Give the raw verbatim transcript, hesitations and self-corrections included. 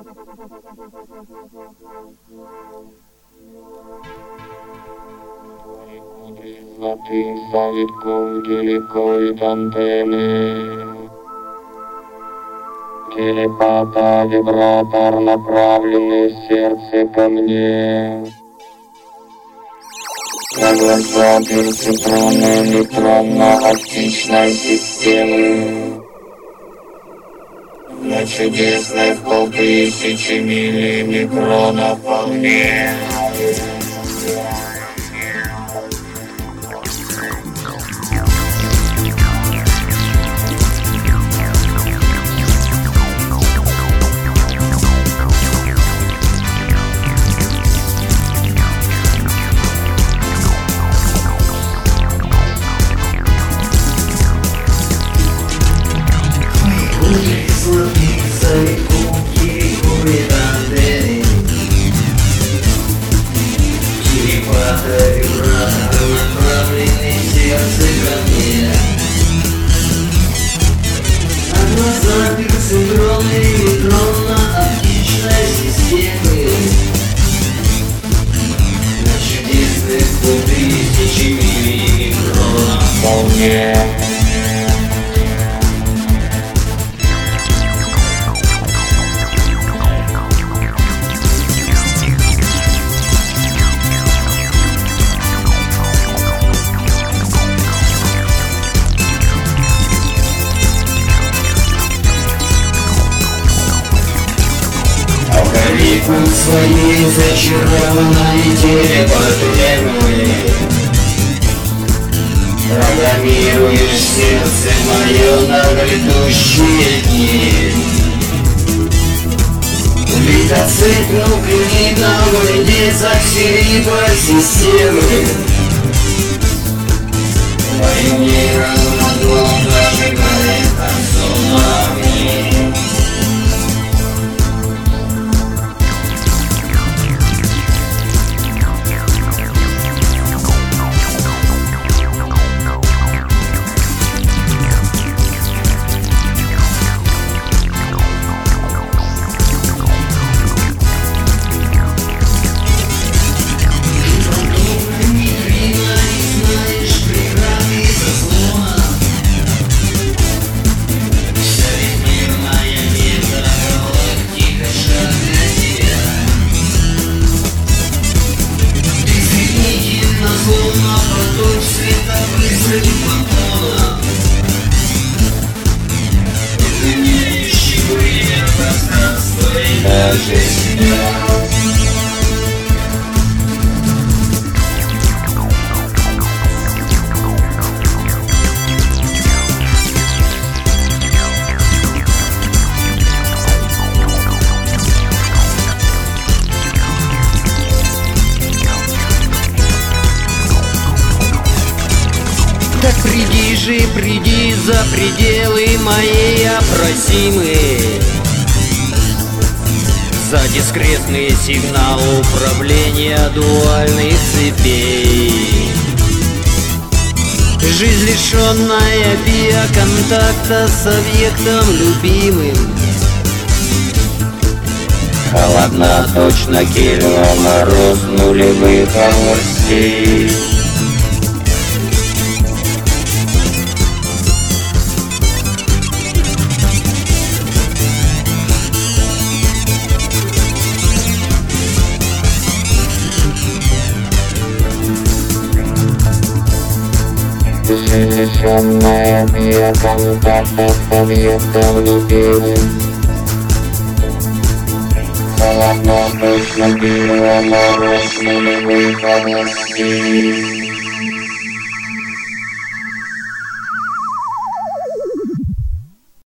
Записывает геликоид антенны. Телепата, вибратор, направленный в сердце ко мне. Согласа перцептронно-электронно-оптичной системы. На чудесной в полтысячи миллимикронов волне. Электронно-оптичной системы. На чудесных полтысячи миллимикронов волне. Алгоритм своей зачарованной телепатемы программируешь сердце мое на грядущие дни. Литоцит нуклеидного дезоксиридной системы. Моим нейронным зажигает аксонами. Так приди же, приди за пределы мои опросимые, за дискретные сигналы управления дуальных цепей. Жизнь, лишенная биоконтакта с объектом любимым. Холодна точно Кельва, мороз нулевых областей. Лишенная биоконтакта с объектом любимым. Холодно точно Кельва, мороз нулевых областей.